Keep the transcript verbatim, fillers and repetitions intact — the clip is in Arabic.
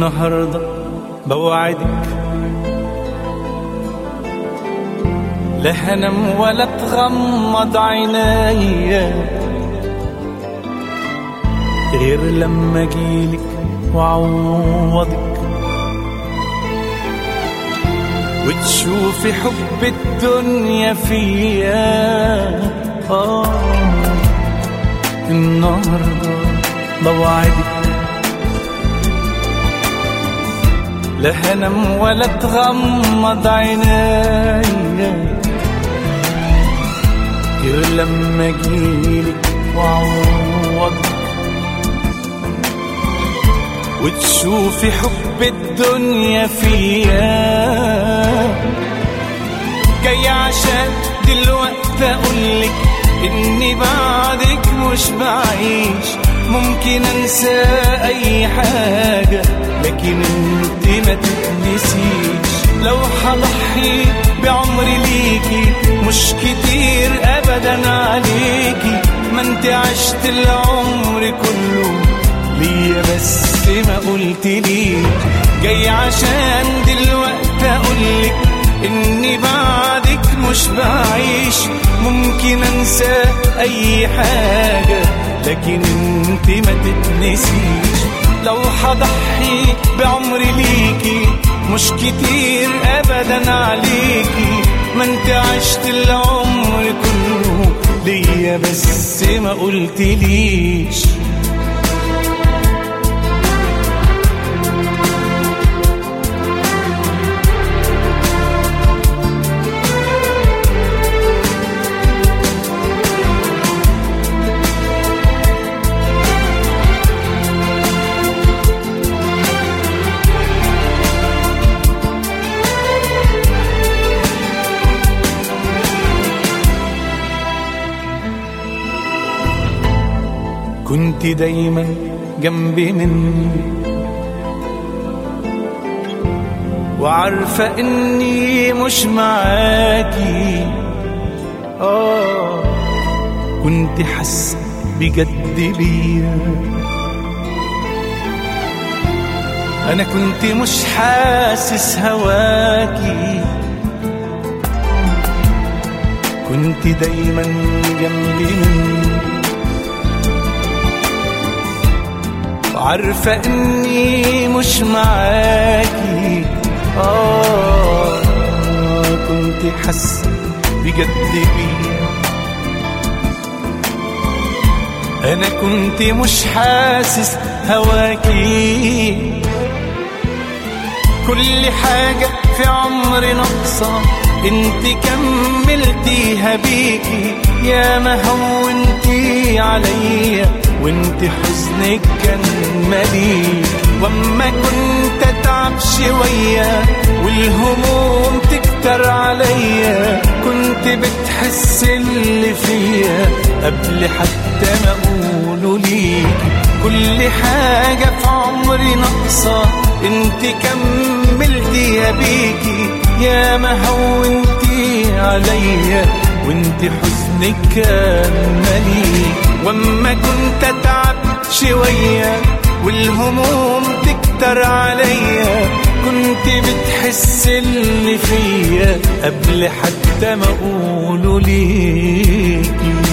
النهاردة بوعدك لا هنام ولا تغمض عينيا غير لما اجيلك وعوضك وتشوفي حب الدنيا فيا. آه النهاردة بوعدك لا هنام ولا تغمض عينيا غير لما اجيلك وعوضك وتشوفي حب الدنيا فيا. جاي عشان دلوقتي اقولك اني بعدك مش بعيش، ممكن انسى اي حاجة لكن انت ما تتنسيش. لو هضحي بعمري ليكي مش كتير ابدا عليكي، ما انت عشت العمر كله ليا بس ما قلت ليك. جاي عشان دلوقتي اقولك اني بعدك مش بعيش، ممكن انسى اي حاجة لكن انت ما تتنسيش. لو هضحي بعمري ليكي مش كتير ابدا عليكي، ما انت عشت العمر كله ليا بس ما قلتليش. كنت دايما جنبي مني وعارفة اني مش معاكي. اه كنت حاسة بجد بيا، انا كنت مش حاسس هواكي. كنت دايما جنبي مني وعارفة اني مش معاكي. آه كنت حاسة بجد بيا، انا كنت مش حاسس هواكي. كل حاجة في عمري ناقصة انت كملتيها بيكي، يا ما هونتي عليا وانت حزنك كان مليء. واما كنت اتعب شوية والهموم تكتر عليا، كنت بتحس اللي فيا قبل حتى ما اقوله ليك. كل حاجة في عمري ناقصة انت كملتيها بيكي، يا ما هونتي عليا وانت حزنك كان مليء. واما كنت اتعب شوية والهموم تكتر عليا، كنت بتحس اللي فيا قبل حتى ما اقوله ليكي.